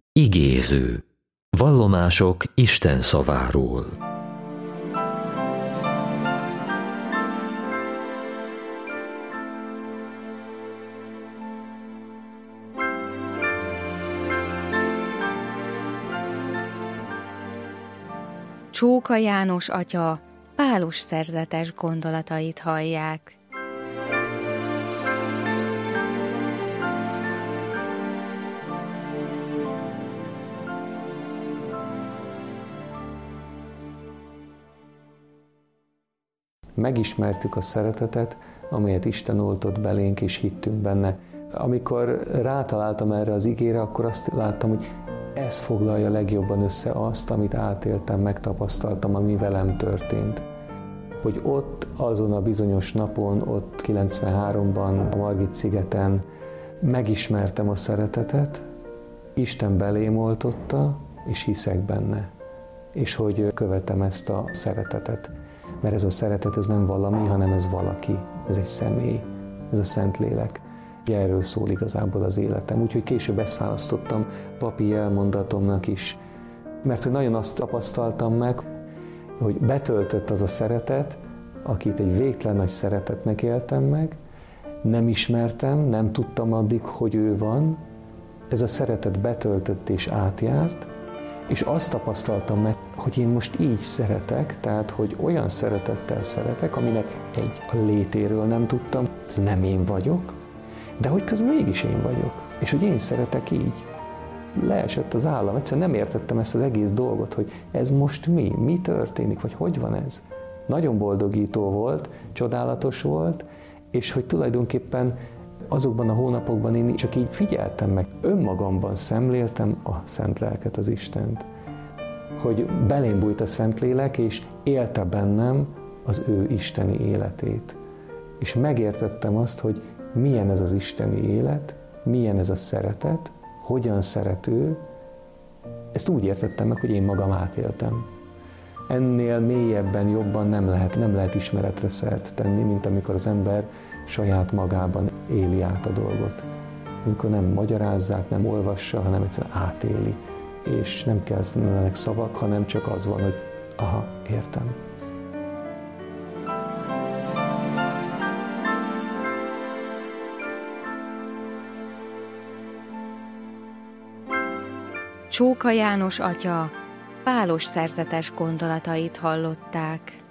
Igéző. Vallomások Isten szaváról. Csóka János atya Pálus szerzetes gondolatait hallják. Megismertük a szeretetet, amelyet Isten oltott belénk, és hittünk benne. Amikor rátaláltam erre az igére, akkor azt láttam, hogy ez foglalja legjobban össze azt, amit átéltem, megtapasztaltam, ami velem történt. Hogy ott, azon a bizonyos napon, ott 93-ban, a Margit-szigeten megismertem a szeretetet, Isten belém oltotta, és hiszek benne. És hogy követem ezt a szeretetet. Mert ez a szeretet, ez nem valami, hanem ez valaki, ez egy személy, ez a Szentlélek. Erről szól igazából az életem. Úgyhogy később ezt választottam papi elmondatomnak is. Mert hogy nagyon azt tapasztaltam meg, hogy betöltött az a szeretet, akit egy végtelen nagy szeretetnek éltem meg, nem ismertem, nem tudtam addig, hogy ő van, ez a szeretet betöltött és átjárt, és azt tapasztaltam meg, hogy én most így szeretek, tehát, hogy olyan szeretettel szeretek, aminek a létéről nem tudtam, ez nem én vagyok, de hogy közben mégis én vagyok, és hogy én szeretek így. Leesett az állam, egyszerűen nem értettem ezt az egész dolgot, hogy ez most mi történik, vagy hogy van ez. Nagyon boldogító volt, csodálatos volt, és hogy tulajdonképpen azokban a hónapokban én csak így figyeltem meg, önmagamban szemléltem a Szent Lelket, az Istent. Hogy belém bújt a Szentlélek, és élte bennem az ő isteni életét. És megértettem azt, hogy milyen ez az isteni élet, milyen ez a szeretet, hogyan szeret ő. Ezt úgy értettem meg, hogy én magam átéltem. Ennél mélyebben, jobban nem lehet ismeretre szert tenni, mint amikor az ember saját magában éli át a dolgot. Amikor nem magyarázzák, nem olvassa, hanem egyszerűen átéli. És nem kellene szavak, hanem csak az van, hogy aha, értem. Csóka János atya Pálus szerzetes gondolatait hallották.